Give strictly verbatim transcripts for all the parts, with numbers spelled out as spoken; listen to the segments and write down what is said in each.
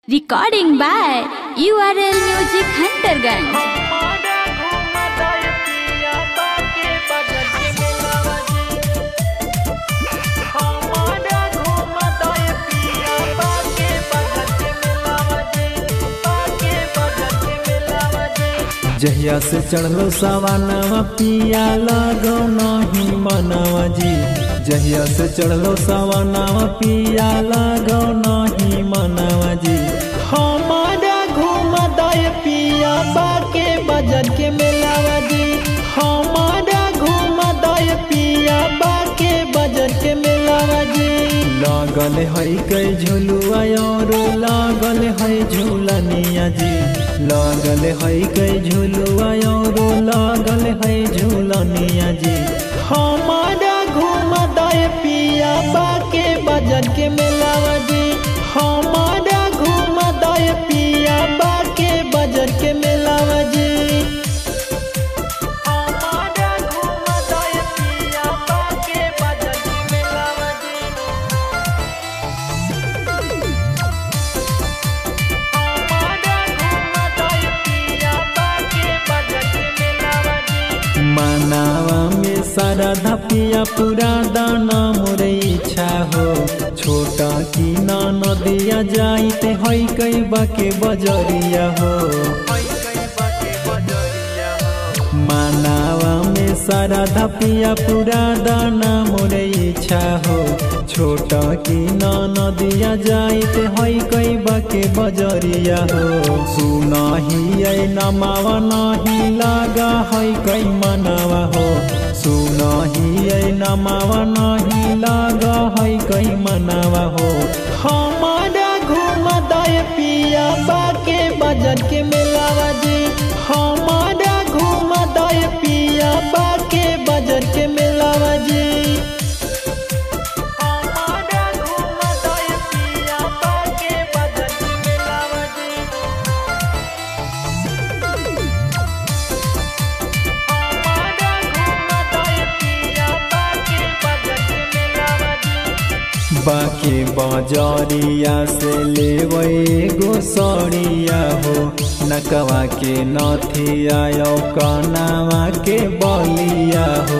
Recording by U R L Music Hunterganj. जहिया से चढ़लो सवानावा पिया लगो नहीं मनावा जी। जहिया से चढ़लो सवानावा पिया लगो नहीं मनावा जी। हमारा घूम दय पिया बाके बजट के मेलावा जी। हमारा घूम दय पिया बाके बजट के मेलावा जी। लागल है कई झुलुआ और लागल है झूलनिया जी। लागल है कई झुलुआ और लागल है झूलनिया जी। हमारा घूम दय पिया बाके बजट के मेलावा जी। हमारा घूम दय पिया बाके बजट के मेलावा जी। मनावा में सारा धपिया पूरा दाना मोरे इच्छा हो। छोटा की ना नदिया जाइते हई कई बाके बजरिया हो। मनावा में सारा धपिया पूरा दाना मोरे इच्छा हो। छोटा की ना नदिया जाइते हई कई बाके बजरिया हो। सुनाही ऐ नमावा नहीं लागा हई कई मनावा हो। सुनाही ऐ नमावा नहीं लागा हई कई मनावा हो। हमारा घूम दय पिया बाके बजट के मेलावा जी। हमारा घूम दय पिया बाके बजट के मेलावा जी। बाके बाजारिया से लेवे गोसरिया हो। नकवा के नथिया कानावा के बलिया हो।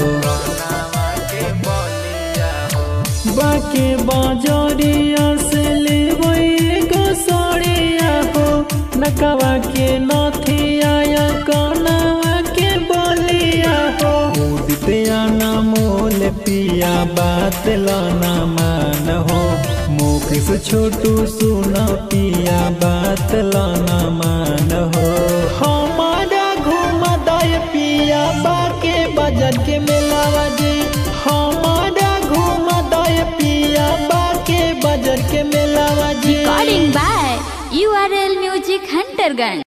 बाके बाजारिया से लेवे गोसरिया हो। नकवा के नथिया कानावा के बलिया हो। उदितिया ना मोल पिया बात लाना मान हो। मुख से छोटू सुना पिया बात लाना मान हो। हमारा घूम दय पिया बाके बजट के मेलावा जी। हमारा घूम दय पिया बाके बजट के मेलावा जी। Recording by U R L Music Hunterganj.